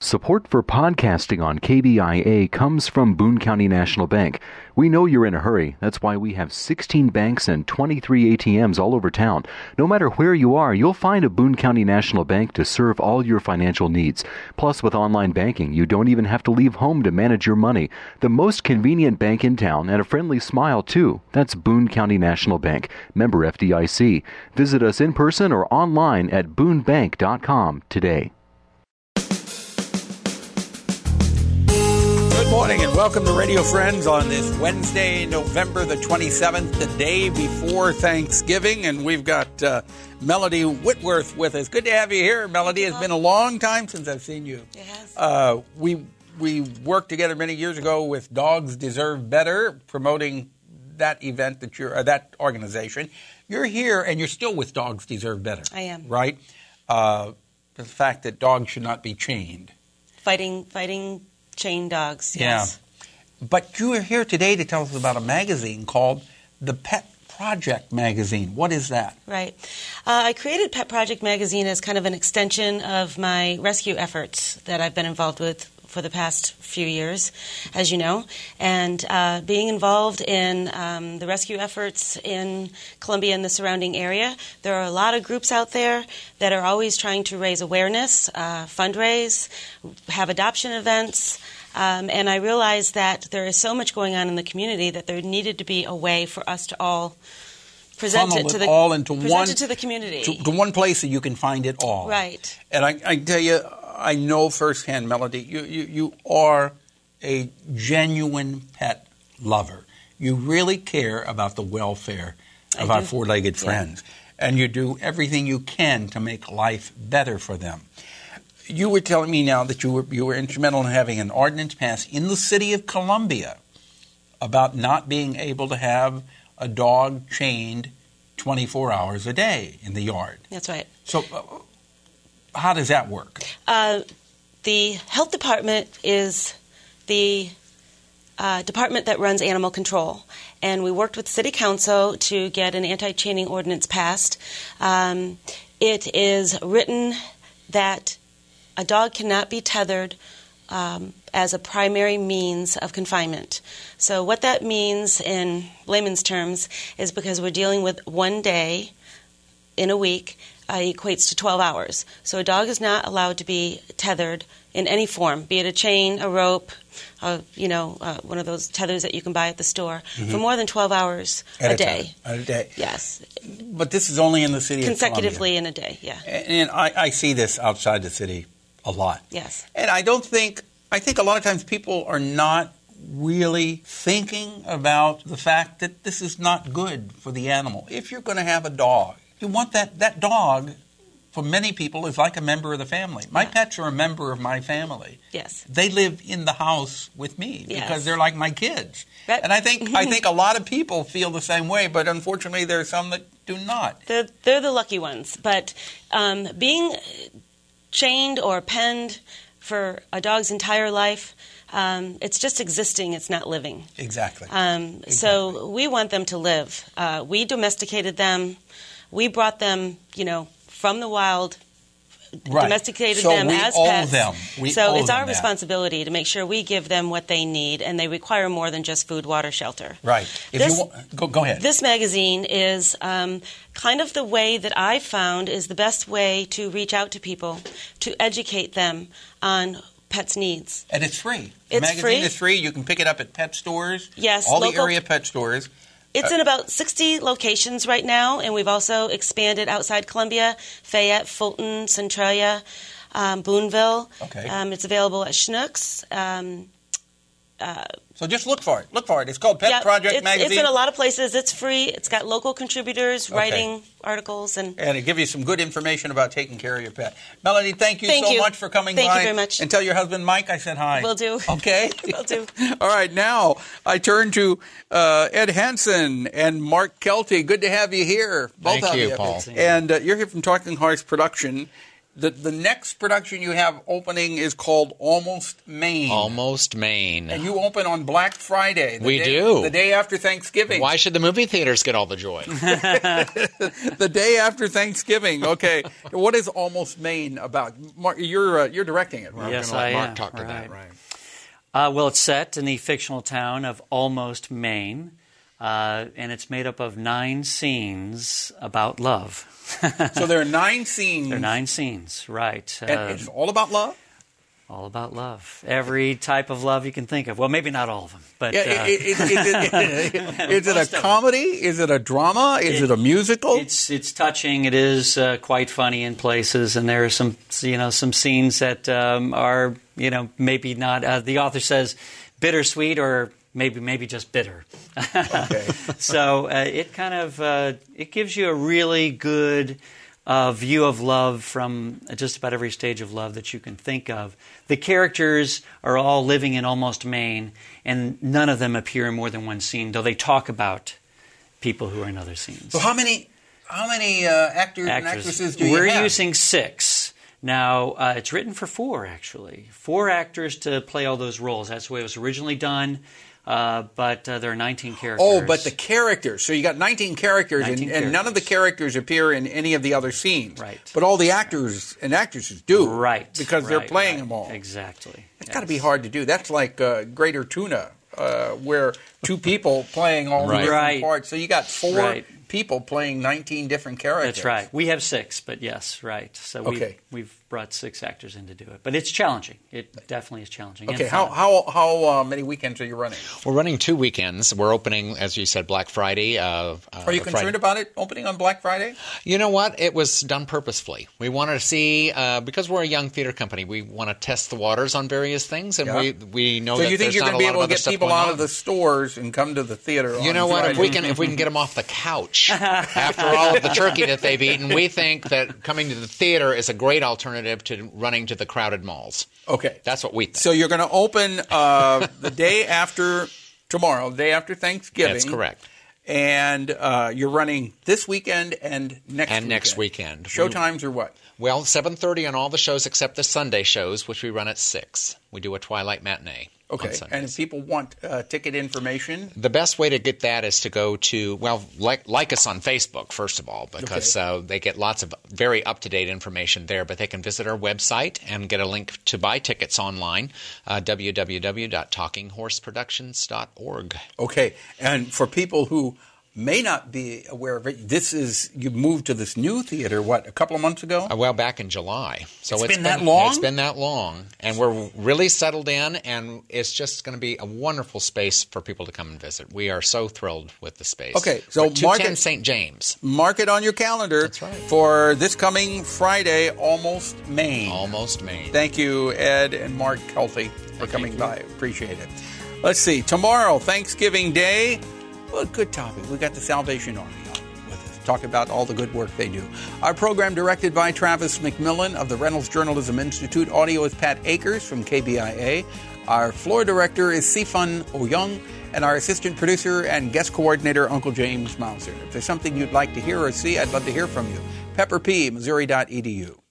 Support for podcasting on KBIA comes from Boone County National Bank. We know you're in a hurry. That's why we have 16 banks and 23 ATMs all over town. No matter where you are, you'll find a Boone County National Bank to serve all your financial needs. Plus, with online banking, you don't even have to leave home to manage your money. The most convenient bank in town and a friendly smile, too. That's Boone County National Bank, member FDIC. Visit us in person or online at boonebank.com today. Good morning and welcome to Radio Friends on this Wednesday, November the 27th, the day before Thanksgiving. And we've got Melody Whitworth with us. Good to have you here, Melody. It's been a long time since I've seen you. It has. We worked together many years ago with Dogs Deserve Better, promoting that event that organization. You're here and you're still with Dogs Deserve Better. I am. Right? The fact that dogs should not be chained. Fighting chained dogs, yes. Yeah. But you are here today to tell us about a magazine called the Pet Project Magazine. What is that? Right. I created Pet Project Magazine as kind of an extension of my rescue efforts that I've been involved with for the past few years, as you know. And being involved in the rescue efforts in Columbia and the surrounding area, there are a lot of groups out there that are always trying to raise awareness, fundraise, have adoption events. And I realized that there is so much going on in the community that there needed to be a way for us to all present it to the community. To one place that you can find it all. Right. And I tell you, I know firsthand, Melody, you are a genuine pet lover. You really care about the welfare of our four-legged friends. And you do everything you can to make life better for them. You were telling me now that you were instrumental in having an ordinance passed in the city of Columbia about not being able to have a dog chained 24 hours a day in the yard. That's right. So how does that work? The health department is the department that runs animal control. And we worked with city council to get an anti-chaining ordinance passed. It is written that a dog cannot be tethered as a primary means of confinement. So what that means in layman's terms is because we're dealing with one day in a week, equates to 12 hours. So a dog is not allowed to be tethered in any form, be it a chain, a rope, one of those tethers that you can buy at the store, for more than 12 hours a day. At a day. Yes. But this is only in the city of Columbia. Consecutively in a day, yeah. And I see this outside the city a lot. Yes. And I think a lot of times people are not really thinking about the fact that this is not good for the animal. If you're going to have a dog, you want that dog, for many people, is like a member of the family. My pets are a member of my family. Yes. They live in the house with me because they're like my kids. Right. And I think a lot of people feel the same way, but unfortunately there are some that do not. They're the lucky ones. But being chained or penned for a dog's entire life, it's just existing, it's not living. Exactly. So we want them to live. We domesticated them. We brought them, from the wild, domesticated them as pets. So it's our responsibility to make sure we give them what they need, and they require more than just food, water, shelter. Right. Go ahead. This magazine is kind of the way that I found is the best way to reach out to people, to educate them on pets' needs. And it's free. The magazine is free. You can pick it up at pet stores. Yes. All the area pet stores. It's in about 60 locations right now, and we've also expanded outside Columbia, Fayette, Fulton, Centralia, Boonville. Okay. It's available at Schnucks. So just look for it. It's called Pet Project Magazine. It's in a lot of places. It's free. It's got local contributors writing articles. And it gives you some good information about taking care of your pet. Melody, thank you so much for coming by. Thank you very much. And tell your husband, Mike, I said hi. Will do. Okay? Will do. All right, now I turn to Ed Hansen and Mark Kelty. Good to have you here, both of you. Thank you, Paul. And you're here from Talking Horse Production. The next production you have opening is called Almost Maine. Almost Maine. And you open on Black Friday. We do. The day after Thanksgiving. Why should the movie theaters get all the joy? The day after Thanksgiving. Okay. What is Almost Maine about? Mark, you're directing it, right? Yes, I am. Mark Mark talk to right. that, right? Well, it's set in the fictional town of Almost Maine, and it's made up of 9 scenes about love. So there are 9 scenes. There are 9 scenes, right. And it's all about love? All about love. Every type of love you can think of. Well, maybe not all of them. But is it a comedy? Is it a drama? Is it a musical? It's touching. It is quite funny in places, and there are some scenes that are maybe not. The author says bittersweet, or maybe just bitter. Okay. So it kind of it gives you a really good view of love from just about every stage of love that you can think of. The characters are all living in Almost Maine, and none of them appear in more than one scene, though they talk about people who are in other scenes. So how many actors and actresses do you have? We're using 6. Now, it's written for 4, actually. 4 actors to play all those roles. That's the way it was originally done. But there are 19 characters. Oh, but the characters. So you got 19 characters, and none of the characters appear in any of the other scenes. Right. But all the actors and actresses do. Right. Because they're playing them all. Exactly. It's got to be hard to do. That's like Greater Tuna, where 2 people playing all the different parts. So you got 4 people playing 19 different characters. That's right. We have 6, but yes, right. So we've brought 6 actors in to do it. But it's challenging. It definitely is challenging. Okay, how many weekends are you running? We're running 2 weekends. We're opening, as you said, Black Friday. Are you concerned about it opening on Black Friday? You know what? It was done purposefully. We wanted to see, because we're a young theater company, we want to test the waters on various things, and we know that there's not a lot of other stuff going on. So you think you're going to be able to get people out of the stores and come to the theater? You know what? If we can get them off the couch after all of the turkey that they've eaten, we think that coming to the theater is a great alternative to running to the crowded malls. Okay. That's what we think. So you're going to open the day after tomorrow, the day after Thanksgiving. That's correct. And you're running this weekend and next weekend. And next weekend. Showtimes are what? Well, 7:30 on all the shows except the Sunday shows, which we run at 6. We do a twilight matinee. Okay, and if people want ticket information? The best way to get that is to go to, like us on Facebook, first of all, because they get lots of very up-to-date information there. But they can visit our website and get a link to buy tickets online, www.talkinghorseproductions.org. Okay, and for people who may not be aware of it, you moved to this new theater, a couple of months ago? Well, back in July. So it's been that long? It's been that long. And we're really settled in, and it's just going to be a wonderful space for people to come and visit. We are so thrilled with the space. Okay, so 210 St. James. Mark it on your calendar. That's right. For this coming Friday, Almost Maine. Almost Maine. Thank you, Ed and Mark Kelty, for coming by. Appreciate it. Let's see. Tomorrow, Thanksgiving Day. Well, good topic. We got the Salvation Army on with us. Talk about all the good work they do. Our program directed by Travis McMillan of the Reynolds Journalism Institute. Audio is Pat Akers from KBIA. Our floor director is Sifan Oyung. And our assistant producer and guest coordinator, Uncle James Mauser. If there's something you'd like to hear or see, I'd love to hear from you. Pepper P, Missouri.edu.